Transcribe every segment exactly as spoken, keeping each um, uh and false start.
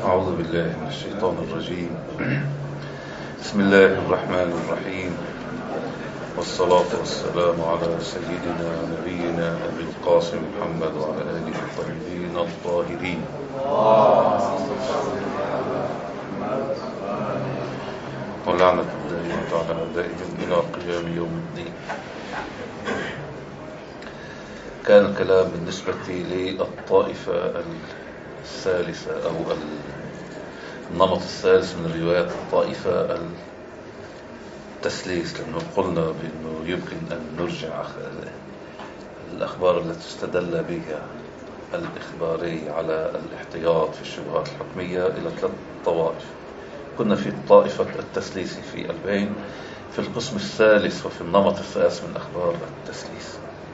أعوذ بالله من الشيطان الرجيم. بسم الله الرحمن الرحيم، والصلاة والسلام على سيدنا نبينا أبي القاسم محمد وعلى آله الطيبين الطاهرين. ولعنة الدائمة على أعدائهم إلى قيام يوم الدين. كان الكلام بالنسبة للطائفة الثالثة أو النمط الثالث من الروايات، الطائفة التثليث، لأنه قلنا بأنه يمكن أن نرجع الأخبار التي استدل بها الإخباري على الاحتياط في الشبهات الحكمية إلى ثلاث طوائف. كنا في طائفة التثليث في البين في القسم الثالث وفي النمط الثالث من أخبار التثليث،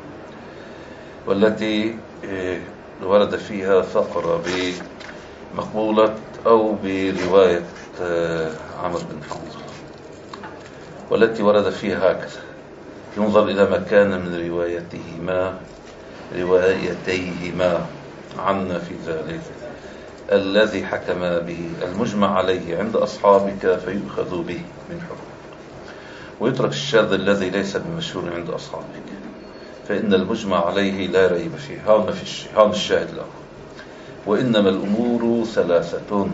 والتي ورد فيها فقرة بمقبولة أو برواية عمرو بن حنظلة، والتي ورد فيها هكذا: ينظر إلى ما كان من روايتهما روايتيهما عنا في ذلك الذي حكم به المجمع عليه عند أصحابك فيؤخذ به من حكم، ويترك الشاذ الذي ليس بمشهور عند أصحابك فإن المجمع عليه لا ريب فيه. هذا في الشيء، هذا الشاهد له. وإنما الأمور ثلاثة: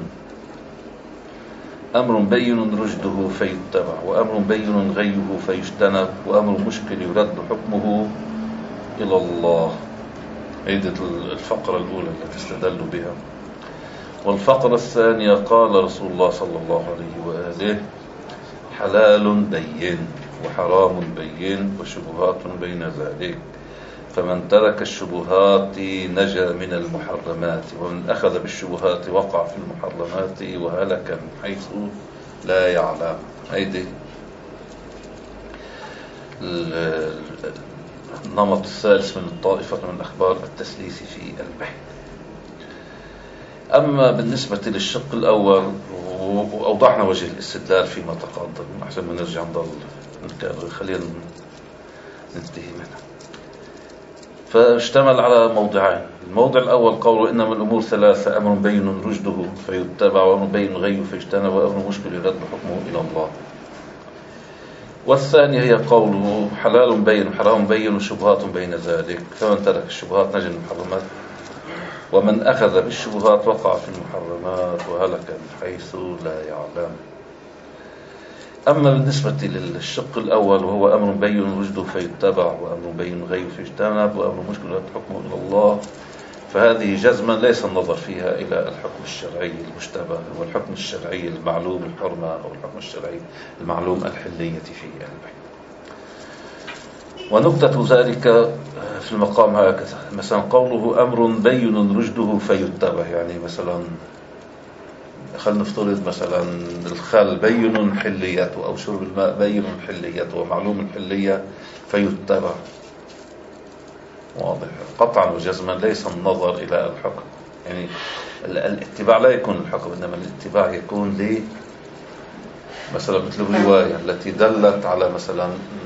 أمر بين رشده فيتبع، وأمر بين غيه فيجتنب، وأمر مشكل يرد حكمه إلى الله. هذه الفقرة الأولى التي استدلوا بها. والفقرة الثانية: قال رسول الله صلى الله عليه وآله: حلال بين وحرام بين وشبهات بين ذلك، فمن ترك الشبهات نجا من المحرمات، ومن أخذ بالشبهات وقع في المحرمات وهلك من حيث لا يعلم. هيدي النمط الثالث من الطائفة من أخبار التثليث في البحث. أما بالنسبة للشق الأول، وأوضحنا وجه الاستدلال فيما تقدم، أحسن ما نرجع نضل نكرر، خلينا ننتهي منها. فاشتمل على موضعين: الموضع الأول قوله: إنما الأمور ثلاثة: أمر بين رشده فيتبع، وأمر بين غيه فيجتنب، وأمر مشكل يرد حكمه إلى الله. والثانية هي قوله: حلال بين وحرام بين وشبهات بين ذلك، فمن ترك الشبهات نجا من المحرمات، ومن أخذ بالشبهات وقع في المحرمات وهلك من حيث لا يعلم. أما بالنسبة للشق الأول وهو أمر بين رشده فيتبع، وأمر بين غيه فيجتنب، وأمر مشكل يرد حكمه إلى الله، فهذه جزما ليس النظر فيها إلى الحكم الشرعي المشتبه والحكم الشرعي المعلوم الحرمة أو الحكم الشرعي المعلوم الحلية في البيع. ونكتة ذلك في المقام هكذا: مثلا قوله أمر بين رشده فيتبع، يعني مثلا خلينا نفترض مثلا الخل بين حليته، أو شرب الماء بين حليته ومعلوم الحلية فيتبع. واضح قطعا وجزما ليس النظر إلى الحكم، يعني الاتباع لا يكون الحكم، إنما الاتباع يكون لي مثلا مثل الرواية التي دلت على مثلا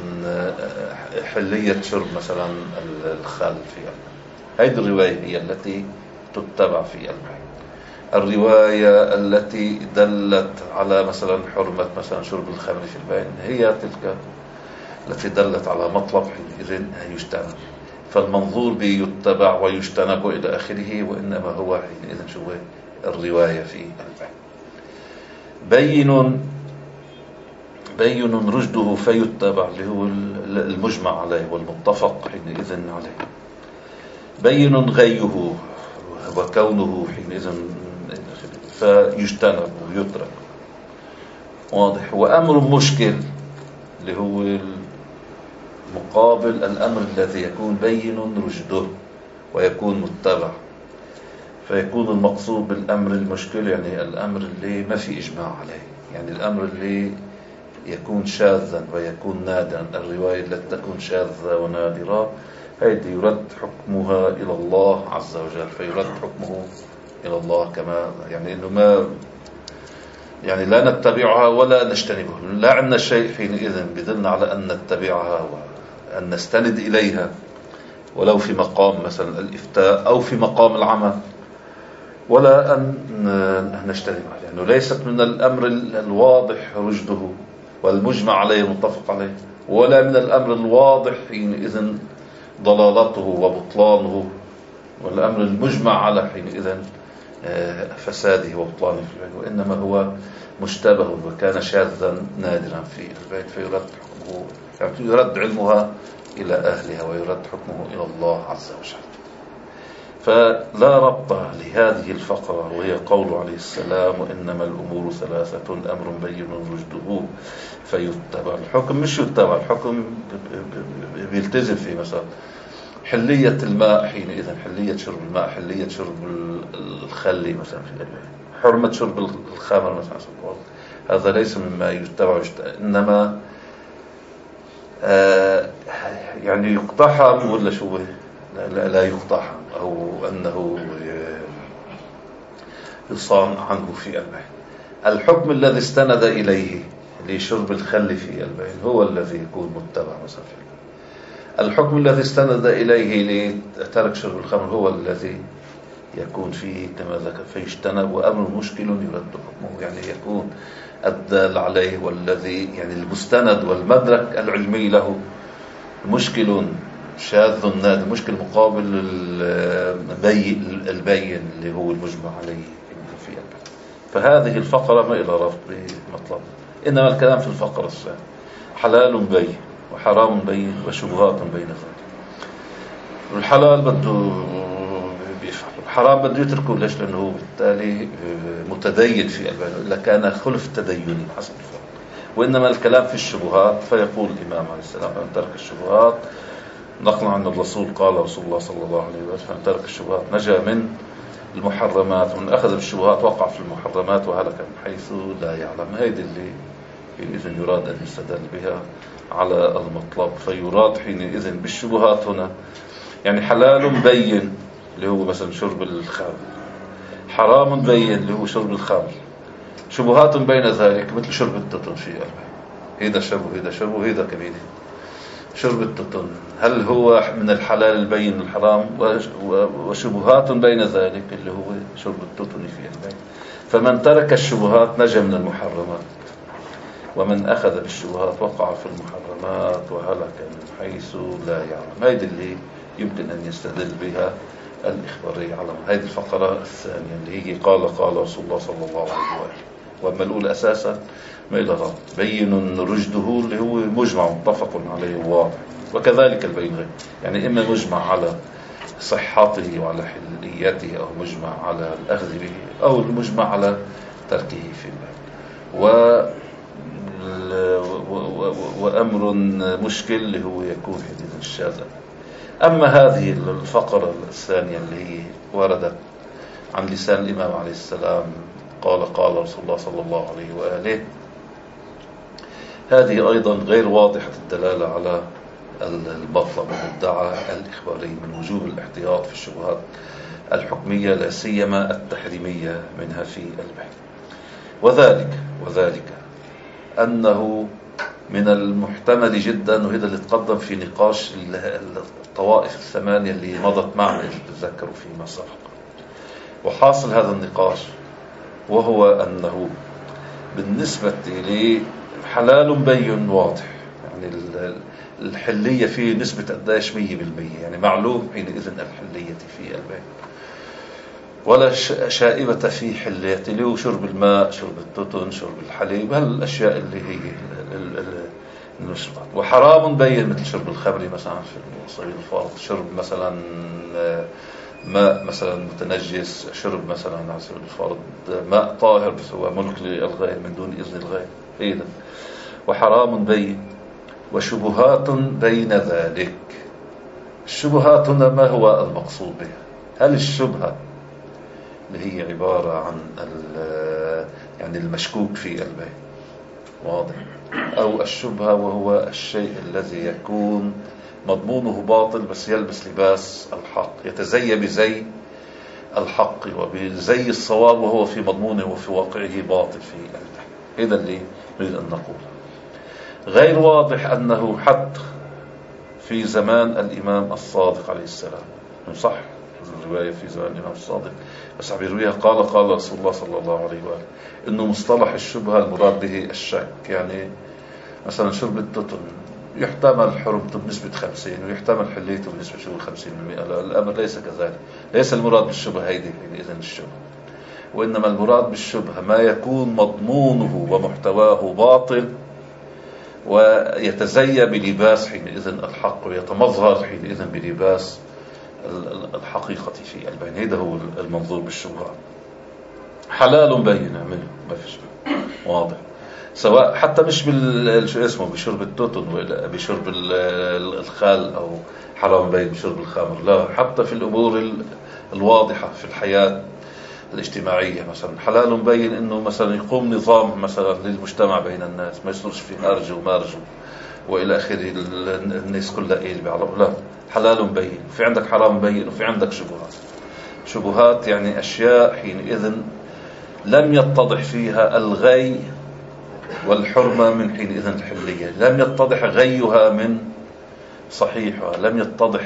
حلية شرب مثلا الخل فيها. هذه الرواية هي التي تتبع في البيع. الرواية التي دلت على مثلا حرمة مثلا شرب الخمر في البيع هي تلك التي دلت على مطلب إذن يجتنب، فالمنظور بيتبع ويجتنب إلى آخره، وإنما هو إذن شو الرواية في البيع. بين بين رشده فيتبع اللي هو المجمع عليه والمتفق حينئذ عليه. بين غيه وكونه حينئذ فيجتنب ويترك. واضح. وأمر مشكل اللي هو مقابل الأمر الذي يكون بين رشده ويكون متبع، فيكون المقصود بالأمر المشكل يعني الأمر اللي ما في إجماع عليه، يعني الأمر اللي يكون شاذا ويكون نادرا. الرواية التي تكون شاذة ونادرة هذه يرد حكمها إلى الله عز وجل، فيرد حكمه إلى الله كما يعني إنه ما يعني لا نتبعها ولا نجتنبها، لا عندنا شيء حينئذ بدلنا على أن نتبعها وأن نستند إليها، ولو في مقام مثلا الإفتاء أو في مقام العمل. ولا أن نجتنب عليه، لأنه ليست من الأمر الواضح رشده والمجمع عليه المتفق عليه، ولا من الأمر الواضح حينئذ ضلالته وبطلانه، والأمر المجمع على حينئذ فساده وبطلانه في البيت، وإنما هو مشتبه وكان شاذا نادرا في البيت، فيرد حكمه، يعني يرد علمها إلى أهلها ويرد حكمه إلى الله عز وجل. فلا ربط لهذه الفقرة وهي قول عليه السلام: وإنما الأمور ثلاثة، أمر بين رشده فيتبع الحكم، مش يتبع الحكم بيلتزم فيه، مثلا حلية الماء حينئذ، حلية شرب الماء، حلية شرب الخل مثلا، في حرمة شرب الخمر مثلا، هذا ليس مما يتبع، إنما آه يعني يقتحم ولا شو، لا, لا يقتحم، أو أنه يصان عنه في البين. الحكم الذي استند إليه لشرب الخل في البين هو الذي يكون متبع مثلا في البين. الحكم الذي استند إليه لترك شرب الخمر هو الذي يكون فيه كما ذكر فيجتنب، وأمر مشكل يرد حكمه، يعني يكون الدال عليه والذي يعني المستند والمدرك العلمي له مشكل شاذ نادر، مشكل مقابل البين اللي هو المجمع عليه في البين. فهذه الفقرة ما إلى رفض بمطلب، إنما الكلام في الفقرة الثانية: حلال بين وحرام بين وشبهات بين ذلك. الحلال بده بيفعل، الحرام بده يتركه، ليش؟ لأنه بالتالي متدين في البين، إلا كان خلف تديني حسب الفقر. وإنما الكلام في الشبهات، فيقول الإمام عليه السلام: من ترك الشبهات، نقل عن الرسول قال رسول الله صلى الله عليه وسلم: من ترك الشبهات نجا من المحرمات، ومن أخذ بالشبهات وقع في المحرمات وهلك من حيث لا يعلم. هذه اللي حينئذ يراد أن يستدل بها على المطلب. فيراد حينئذ بالشبهات هنا يعني حلال بين اللي هو مثلا شرب الخمر، حرام بين اللي هو شرب الخمر، شبهات بين ذلك مثل شرب التتن في البين، هيدا شرب وهيدا شرب وهيدا كبير. شرب التتن هل هو من الحلال البين الحرام؟ وشبهات بين ذلك اللي هو شرب التتن في البين. فمن ترك الشبهات نجا من المحرمات، ومن أخذ بالشبهات وقع في المحرمات وهلك من حيث لا يعلم. هذه اللي يمكن أن يستدل بها الإخبارية على هذه الفقرة الثانية اللي هي قال قال رسول الله صلى الله عليه وآله. وأما الأولى أساسا ما إلى غلط بين رشده اللي هو مجمع متفق عليه واضح، وكذلك البين غير، يعني إما مجمع على صحته وعلى حليته، أو مجمع على الأخذ به، أو المجمع على تركه في البين. و وأمر مشكل اللي هو يكون حديث الشاذ. أما هذه الفقرة الثانية اللي هي وردت عن لسان الإمام عليه السلام قال قال رسول الله صلى الله عليه وآله، هذه أيضا غير واضحة الدلالة على المطلب المدعى الإخباري من وجوب الاحتياط في الشبهات الحكمية، لا سيما التحريمية منها في البين. وذلك وذلك أنه من المحتمل جدا، وهذا اللي تقدم في نقاش الطوائف الثمانية اللي مضت معنا تذكروا فيما سبق. وحاصل هذا النقاش وهو أنه بالنسبة لي حلال بين واضح، يعني الحلية فيه نسبة قداش مية بالمية، يعني معلوم حينئذ الحلية في البين، ولا شائبة في حليته، اللي هو شرب الماء، شرب التتن، شرب الحليب، هالأشياء اللي هي المشروبات. وحرام بين مثل شرب الخمر مثلا في الصيد الفارض، شرب مثلا ماء مثلا متنجس، شرب مثلا على سبيل الفرض ماء طاهر بس هو ملك للغير من دون إذن الغير إذن. وحرام بين وشبهات بين ذلك. الشبهات هنا ما هو المقصود بها؟ هل الشبهة اللي هي عبارة عن يعني المشكوك في البين واضح، أو الشبهة وهو الشيء الذي يكون مضمونه باطل بس يلبس لباس الحق، يتزي بزي الحق وبزي الصواب وهو في مضمونه وفي واقعه باطل في البين. هذا اللي نريد أن نقول. غير واضح أنه حتى في زمان الإمام الصادق عليه السلام، صح الرواية في زمان الإمام الصادق، بس عم يرويها قال قال رسول الله صلى الله عليه وآله إنه مصطلح الشبهة المراد به الشك. يعني مثلا شرب التتن يحتمل حرمته بنسبة خمسين ويحتمل حليته بنسبة شو خمسين بالمئة. الأمر ليس كذلك، ليس المراد بالشبهة هيدي إذن الشبهة، وإنما المراد بالشبهة ما يكون مضمونه ومحتواه باطل ويتزيى بلباس حينئذ الحق ويتمظهر حينئذ بلباس الحقيقة في البين. هذا هو المنظور بالشبهة. حلال بين منه ما فيش واضح، سواء حتى مش بال شو اسمه بشرب التوتن ولا بشرب الخال أو حرام بين بشرب الخمر، لا، حتى في الأمور الواضحة في الحياة الاجتماعية. مثلا حلال بين إنه مثلا يقوم نظام مثلا للمجتمع بين الناس، ما يصيرش في هرج ومرج وإلى آخره، الناس كلها إيه بعرف، لا، حلال بين. في عندك حرام بين وفي عندك شبهات. شبهات يعني أشياء حينئذ لم يتضح فيها الغي والحرمة من حينئذ الحلية، لم يتضح غيها من صحيحها، لم يتضح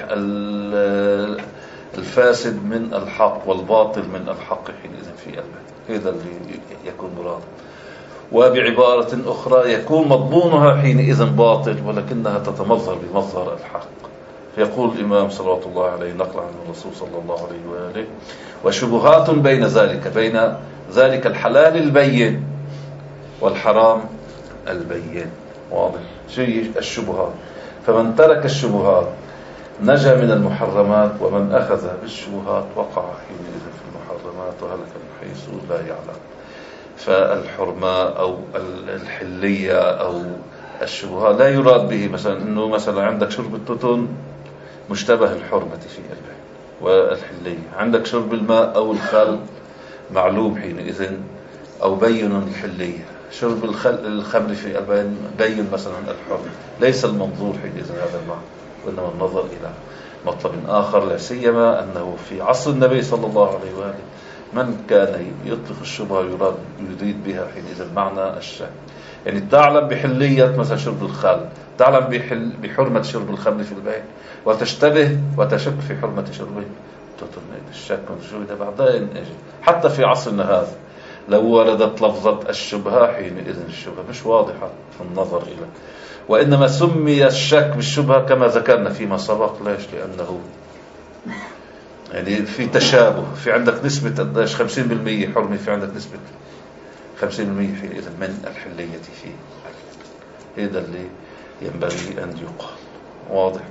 الفاسد من الحق والباطل من الحق حينئذ في قلبه. هذا اللي يكون مراد. وبعبارة أخرى يكون مضمونها حينئذ باطل ولكنها تتمظهر بمظهر الحق. يقول الإمام صلوات الله عليه نقل عن الرسول صلى الله عليه وآله: وشبهات بين ذلك، بين ذلك الحلال البين والحرام البين. واضح شيء الشبهات. فمن ترك الشبهات نجا من المحرمات، ومن أخذ بالشبهات وقع حينئذ في المحرمات وهلك من حيث لا يعلم. فالحرمة أو الحلية أو الشبهة لا يراد به مثلا أنه مثلا عندك شرب التوتن مشتبه الحرمة في قلبه والحلية، عندك شرب الماء أو الخل معلوم حينئذ أو بين الحلية، شرب الخمر في البين بين مثلا الحرمة. ليس المنظور حينئذ هذا المعنى، وإنما النظر إلى مطلب آخر، لا سيما أنه في عصر النبي صلى الله عليه وآله من كان يطلق الشبهة يراد يريد بها حينئذ معنى الشك. يعني تعلم بحلية مثلا شرب الخل، تعلم بحل بحرمة شرب الخمر في البيت، وتشتبه وتشك في حرمة شربه، تطلق الشك والشبهة بعدين اجي. حتى في عصرنا هذا لو وردت لفظة الشبهة حينئذ الشبهة مش واضحة في النظر إلى، وإنما سمي الشك بالشبهة كما ذكرنا فيما سبق. ليش؟ لأنه يعني في تشابه، في عندك نسبة قداش خمسين بالمئة حرمة، في عندك نسبة خمسين بالمئة حينئذ من الحلية فيه. هذا اللي ينبغي أن يقال. واضح؟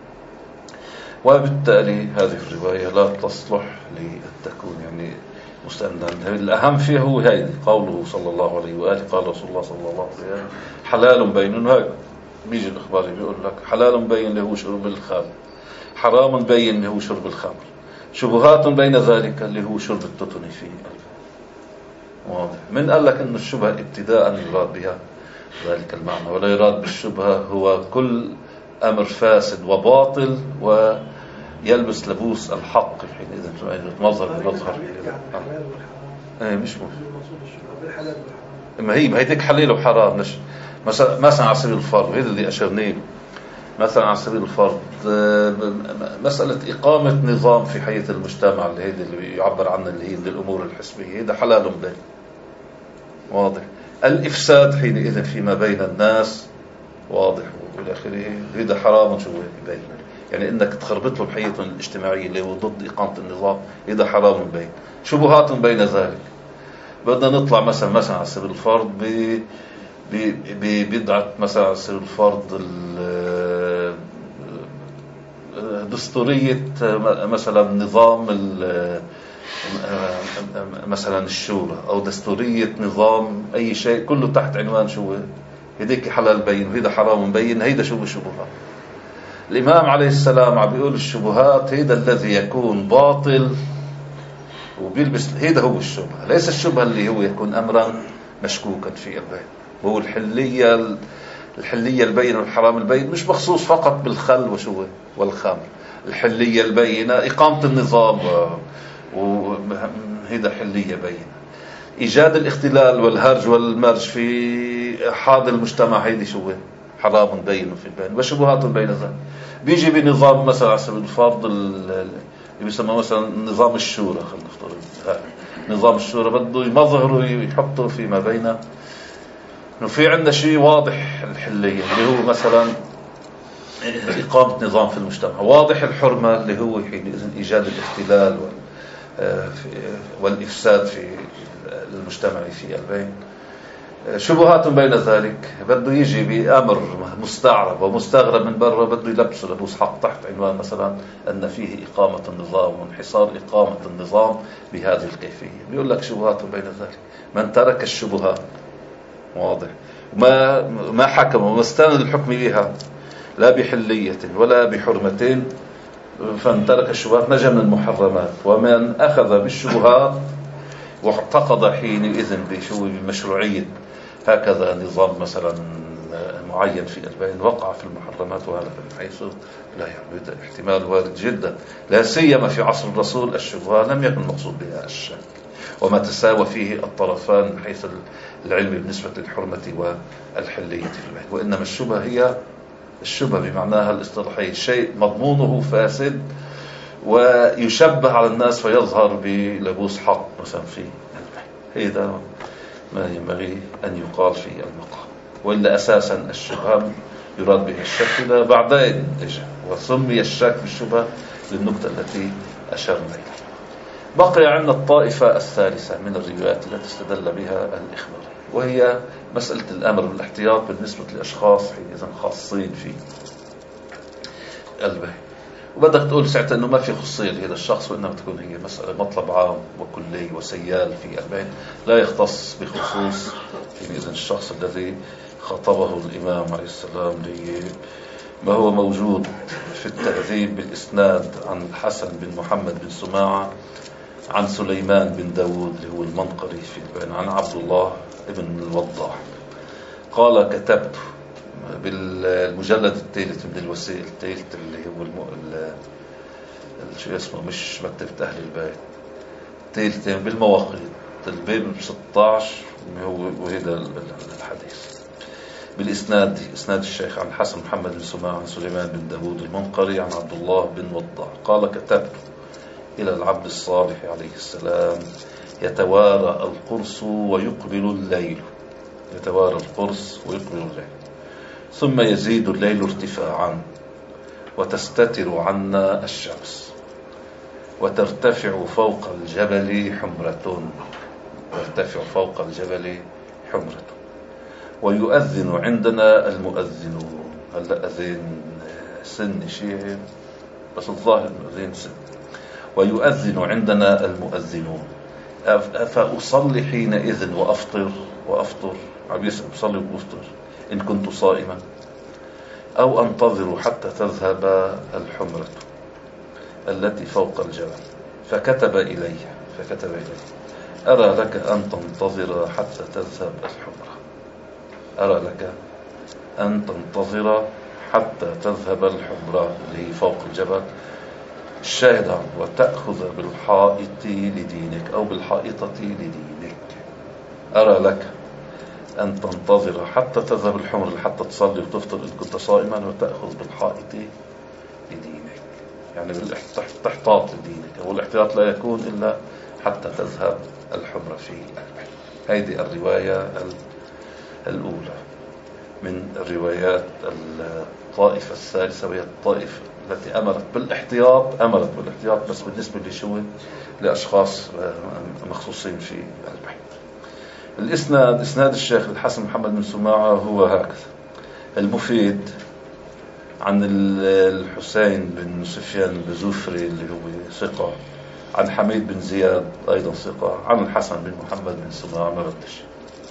وبالتالي هذه الرواية لا تصلح لتكون يعني مستندا. الأهم فيه هو هذا قوله صلى الله عليه وآله قال رسول الله صلى الله عليه وآله: حلال بين. هاي بيجي الإخبار بيقول لك حلال بين اللي هو شرب الخمر، حرام بين اللي هو شرب الخمر، شبهات بين ذلك اللي هو شرب التوتن فيه. واضح؟ من قال لك إنه الشبهة ابتداء يراد بها ذلك المعنى، ولا يراد بالشبهة هو كل أمر فاسد وباطل ويلبس لبوس الحق حينئذ يتمظهر بمظهر. ايه مش مهم. ما هي ما هي ديك حلال وحرام. مش مثلا مثلا على سبيل الفرض، هذا اللي أشرناه مثلا على سبيل الفرض، مسألة إقامة نظام في حياة المجتمع اللي هي اللي يعبر عنه اللي هي الأمور الحسبية، هذا حلال بين. واضح؟ الإفساد حينئذ فيما بين الناس واضح والى اخره، هذا حرام شو بين. يعني انك تخربط لهم حياتهم الاجتماعيه اللي هو ضد اقامه النظام، هذا حرام بين. شبهات بين ذلك. بدنا نطلع مثلا مثلا على سبيل الفرض ب ببدعه مثلا على سبيل الفرض دستوريه مثلا نظام مثلا الشورى او دستوريه نظام اي شيء كله تحت عنوان شو هديك حلال بين وهذا حرام بين. هيدا شو الشبهات؟ الإمام عليه السلام عم بيقول الشبهات هيدا الذي يكون باطل وبيلبس، هيدا هو الشبهة. ليس الشبهة اللي هو يكون أمرا مشكوكا في البين. هو الحلية الحلية البين والحرام البين مش مخصوص فقط بالخل وشو والخمر. الحلية البينة إقامة النظام وهيدا حلية بينة. إيجاد الاختلال والهرج والمرج في حاضر المجتمع هيدي شو حرام بين في البين. وشبهات بين ذلك. بيجي بنظام مثلا على سبيل الفرض بيسمى مثلا نظام الشورى، خلينا نفترض نظام الشورى بده يمظهر ويحطه فيما بين انه في عندنا شيء واضح الحلية اللي هو مثلا إقامة نظام في المجتمع واضح، الحرمة اللي هو حينئذ إيجاد الاختلال والإفساد في المجتمع في البين، شبهات بين ذلك بده يجي بأمر مستعرب ومستغرب من برا بده يلبسه لبوس حق تحت عنوان مثلا أن فيه إقامة النظام وانحصار إقامة النظام بهذه الكيفية. بيقول لك شبهات بين ذلك، من ترك الشبهات واضح ما ما حكم وما استند الحكم بها لا بحلية ولا بحرمة، فمن ترك الشبهات نجا من المحرمات، ومن أخذ بالشبهات واعتقد حينئذ بشو بمشروعية هكذا نظام مثلا معين في البين وقع في المحرمات، وهذا من حيث لا يعبد احتمال وارد جدا، لا سيما في عصر الرسول الشبهة لم يكن مقصود بها الشك وما تساوى فيه الطرفان من حيث العلم بالنسبة للحرمة والحلية في البين، وإنما الشبهة هي الشبهة بمعناها الاصطلاحي شيء مضمونه فاسد ويشبه على الناس فيظهر بلبوس حق مثلا في البين، هذا ما ينبغي أن يقال في المقام. وإلا أساسا الشبهة يراد به الشك إلى بعدين إجا وسمي الشك بالشبهة للنقطة التي أشرنا إليها. بقي عندنا الطائفة الثالثة من الروايات التي استدل بها الإخبار، وهي مسألة الأمر بالاحتياط بالنسبة لأشخاص حينئذ خاصين في البيع، وبدك تقول ساعتها أنه ما في خصية لهذا الشخص، وإنما تكون هي مسألة مطلب عام وكلي وسيال في البيع لا يختص بخصوص حينئذ الشخص الذي خطبه الإمام عليه السلام ما هو موجود في التهذيب بالإسناد عن الحسن بن محمد بن سماعة عن سليمان بن داود اللي هو المنقري في البين عن عبد الله بن الوضاح قال كتبت بالمجلد الثالث من الوسائل الثالث اللي هو الم... ال... شو اسمه مش مكتبة أهل البيت الثالث بالمواقيت الباب ستة عشر وهذا الحديث بالإسناد إسناد الشيخ عن حسن محمد بن سماع عن سليمان بن داود المنقري عن عبد الله بن وضاح قال كتبت إلى العبد الصالح عليه السلام يتوارى القرص ويقبل الليل، يتوارى القرص ويقبل الليل ثم يزيد الليل ارتفاعا وتستتر عنا الشمس وترتفع فوق الجبل حمرة، ترتفع فوق الجبل حمرة ويؤذن عندنا المؤذنون. هلا أذين سن شيعي بس الظاهر المؤذن سن. ويؤذن عندنا المؤذنون فأصلي حينئذ وأفطر وأفطر عبيس أصلي وأفطر إن كنت صائما أو أنتظر حتى تذهب الحمرة التي فوق الجبل. فكتب إلي فكتب إلي أرى لك أن تنتظر حتى تذهب الحمرة، أرى لك أن تنتظر حتى تذهب الحمرة اللي فوق الجبل. الشاهد وتأخذ بالحائط لدينك أو بالحائطة لدينك. أرى لك أن تنتظر حتى تذهب الحمرة حتى تصلي وتفطر إن كنت صائما، وتأخذ بالحائط لدينك يعني بالاحتياط لدينك، والاحتياط لا يكون إلا حتى تذهب الحمرة في البيت. هذه الرواية الأولى من الروايات الطائفة الثالثة، وهي الطائفة التي أمرت بالاحتياط أمرت بالاحتياط بس بالنسبة لشو لأشخاص مخصوصين في البيت. الإسناد إسناد الشيخ الحسن محمد بن سماعة هو هكذا: المفيد عن الحسين بن سفيان البزوفري اللي هو ثقة، عن حميد بن زياد أيضا ثقة، عن الحسن بن محمد بن سماعة ما ردش.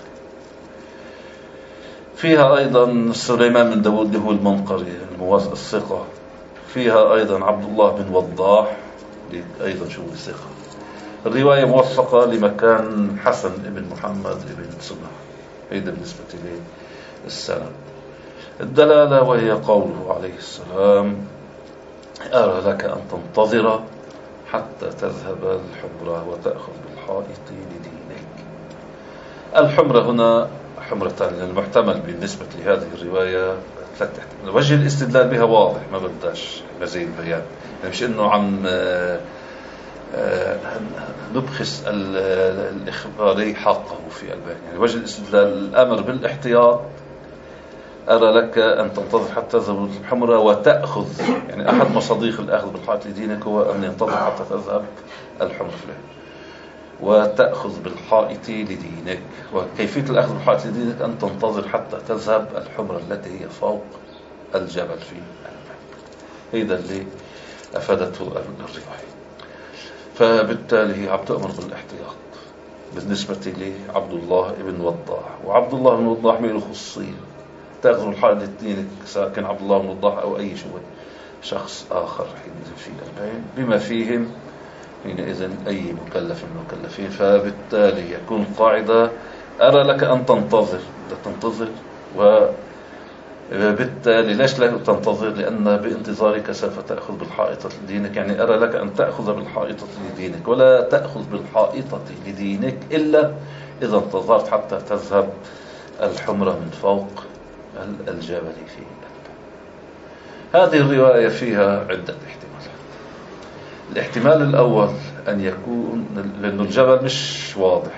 فيها أيضا سليمان بن داود اللي هو المنقري الموازن الثقة، فيها أيضا عبد الله بن وضاح أيضا شو ثقة. الرواية موثقة لمكان حسن بن محمد بن سماعة، هذا بالنسبة للسند. الدلالة وهي قوله عليه السلام أرى لك أن تنتظر حتى تذهب الحمرة وتأخذ بالحائط لدينك. الحمرة هنا حمرتان، المحتمل بالنسبة لهذه الرواية ثلاثة احتمال. وجه الاستدلال بها واضح ما بداش مزيد بيان، يعني مش إنه عم نبخس الإخباري حقه في البيان. يعني وجه الاستدلال الأمر بالاحتياط، أرى لك أن تنتظر حتى تذهب الحمرة وتأخذ، يعني أحد مصاديق الأخذ بالحائط لدينك هو أن ينتظر حتى تذهب الحمرة وتأخذ بالحائط لدينك. وكيفية الأخذ بالحائط لدينك أن تنتظر حتى تذهب الحمرة التي هي فوق الجبل في البيان. هذا اللي أفادته الرواية. فبالتالي عم تؤمر بالاحتياط بالنسبة لي عبد الله بن وضاح. وعبد الله بن وضاح له خصوصية، تأخذ الحائط لدينك سواء كان عبد الله بن وضاح أو أي شخص آخر حينئذ في البيان، بما فيهم حينئذ أي مكلف من المكلفين. فبالتالي يكون قاعدة أرى لك أن تنتظر، لا تنتظر. وبالتالي ليش لا تنتظر؟ لأن بانتظارك سوف تأخذ بالحائطة لدينك. يعني أرى لك أن تأخذ بالحائطة لدينك، ولا تأخذ بالحائطة لدينك إلا إذا انتظرت حتى تذهب الحمرة من فوق الجبل فيه. هذه الرواية فيها عدة احتمالات. الاحتمال الأول أن يكون لأن الجبل مش واضح،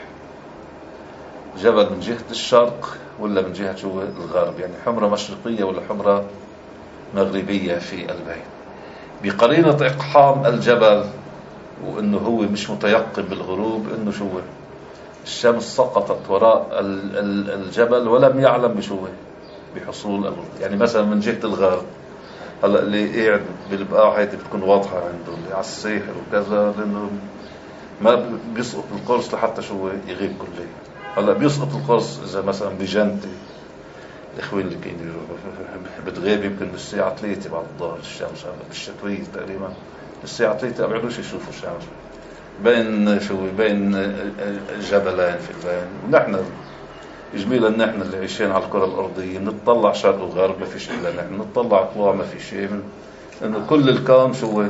جبل من جهة الشرق ولا من جهة شو الغرب، يعني حمرة مشرقية ولا حمرة مغربية في البيان. بقرينة إقحام الجبل وأنه هو مش متيقن بالغروب، أنه شو الشمس سقطت وراء الجبل ولم يعلم بشو بحصول الغروب. يعني مثلا من جهة الغرب، هلا اللي قاعد بالبقاع هيدي بتكون واضحة عنده، اللي على الساحل وكذا، لأنه ما بيسقط القرص لحتى شو يغيب كله. هلا بيسقط القرص إذا مثلا بجنتي الإخوين اللي كانوا بتغيب يمكن بالساعة ثلاثة بعد الظهر الشمس، هلا بالشتوية تقريبا بالساعة ثلاثة ما بيقدروش يشوفوا الشمس بين شو بين جبلين في البين. ونحن جميل ان احنا اللي عايشين على الكره الارضيه نتطلع شرق وغرب، ما فيش الا نحن نتطلع طلوع، ما في شيء، من انه كل الكون شو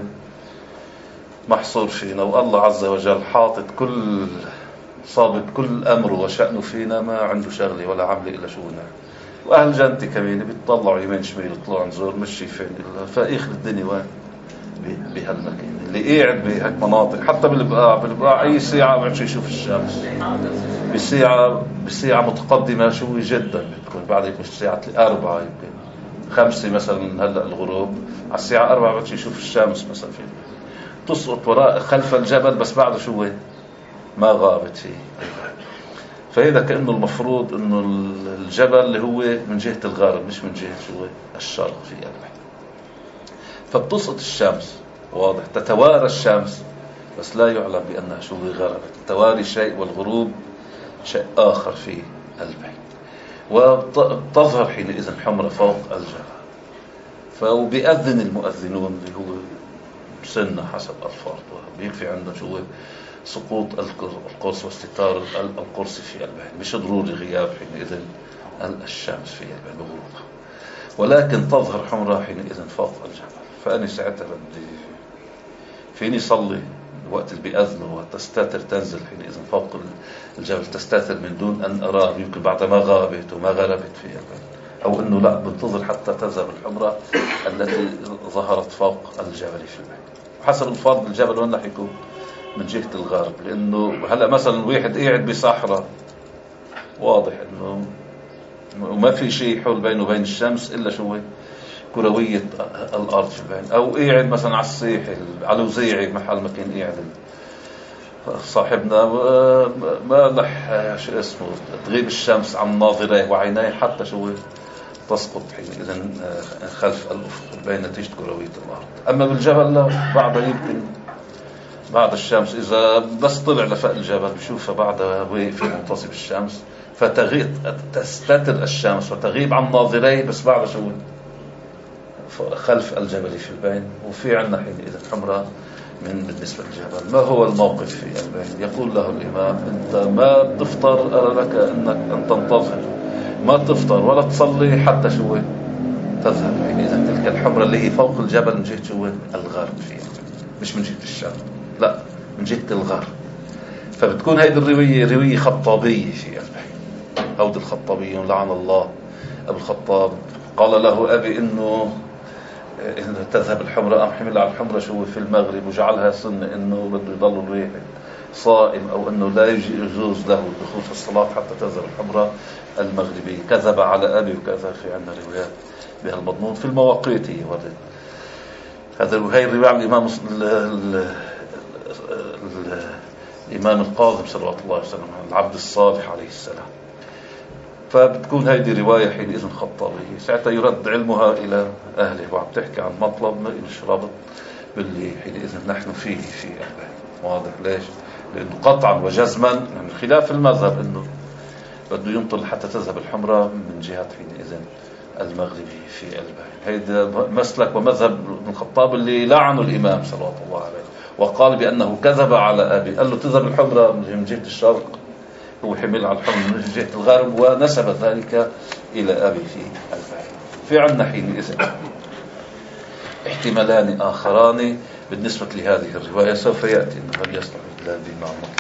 محصور فينا، والله عز وجل حاطط كل صابت كل امره وشأنه فينا، ما عنده شغله ولا عمله الا شو نحن. واهل جنتي كمان بيطلعوا يمين شمال يطلعوا نزور، مش شايفين الا فاخر الدنيا وين بهالمكان اللي قاعد بهيك مناطق. حتى بالبقاع بالبقاع اي ساعه ما عم يشوف الشمس، بساعة بساعة متقدمة شوي جدا بتكون بعد مش ساعة أربعة يمكن خمسة مثلا هلا الغروب، على الساعة أربعة بتشي يشوف الشمس مثلا في تسقط وراء خلف الجبل، بس بعده شوي ما غابت فيه. فهذا كأنه المفروض إنه الجبل اللي هو من جهة الغرب مش من جهة شوي الشرق في البحر. فبتسقط الشمس واضح، تتوارى الشمس بس لا يعلم بأنها شوي غربت. التواري شيء والغروب شيء آخر في البيت. وتظهر حينئذ حمرة فوق الجبل. فبيأذن المؤذنون اللي هو سنة حسب الفرض، بيكفي عندنا شو سقوط القرص واستتار القرص في البيت، مش ضروري غياب حينئذ الشمس في الغروب، ولكن تظهر حمرة حينئذ فوق الجبل. فأنا ساعتها بدي فيني صلي وقت اللي بيأذنوا وتستتر تنزل حينئذ فوق الجبل، تستتر من دون أن أراه، يمكن بعد ما غابت وما غربت في البيت، أو أنه لا بنتظر حتى تذهب الحمرة التي ظهرت فوق الجبل في البيت. حسب الفرض الجبل وين رح يكون؟ من جهة الغرب، لأنه هلأ مثلا واحد قاعد بصحراء واضح أنه وما في شيء حول بينه وبين الشمس إلا شو كروية الأرض في البين، أو قاعد مثلا على الساحل على وزيعي محل ما كان قاعد صاحبنا، ما لح شو اسمه تغيب الشمس عن ناظريه وعينيه حتى شو تسقط حينئذ خلف الأفق بين نتيجة كروية الأرض. أما بالجبل لا، بعد يمكن بعد الشمس إذا بس طلع لفوق الجبل بشوفها بعدها وهي في منتصف الشمس، فتغيب تستتر الشمس وتغيب عن ناظريه، بس بعد شو خلف الجبل في البين. وفي عندنا حينئذ حمرة من بالنسبة للجبل. ما هو الموقف في البين؟ يقول له الإمام أنت ما تفطر، أرى لك أنك أن تنتظر، ما تفطر ولا تصلي حتى شو تذهب حينئذ تلك الحمرة اللي هي فوق الجبل من جهة شو الغرب فيها، مش من جهة الشرق، لا من جهة الغرب. فبتكون هذه الرواية رواية خطابية في البين. هود الخطابيون لعن الله أبو الخطاب قال له أبي إنه إن تذهب الحمرة أم حمل على الحمرة شو في المغرب وجعلها سنة إنه بده يضل الواحد صائم أو إنه لا يجوز له الدخول في الصلاة حتى تذهب الحمرة المغربية. كذب على أبي وكذا، في عندنا روايات بهالمضمون في المواقيت هي وردت. هذا هي الرواية عن الإمام ال ال ال الإمام القاظم صلوات الله وسلامه عن العبد الصالح عليه السلام. فبتكون هذه رواية حينئذ خطابية، ساعتها يرد علمها إلى أهله، وعم تحكي عن مطلب ما إلش رابط باللي حينئذ نحن فيه في أهله. واضح ليش؟ لأنه قطعا وجزما من خلاف المذهب إنه بده ينطل حتى تذهب الحمرة من جهة حينئذ المغربي في البحر. هذا مسلك ومذهب ابن الخطاب اللي لعنه الإمام صلوات الله عليه، وقال بأنه كذب على أبي. قال له تذهب الحمرة من جهة الشرق، هو حمل على الحمر من جهة الغرب، ونسب ذلك إلى أبي في البحر. في عندنا حينئذ احتمالان آخران بالنسبة لهذه الرواية، سوف يأتي أنه هل يصلح الإدلال بما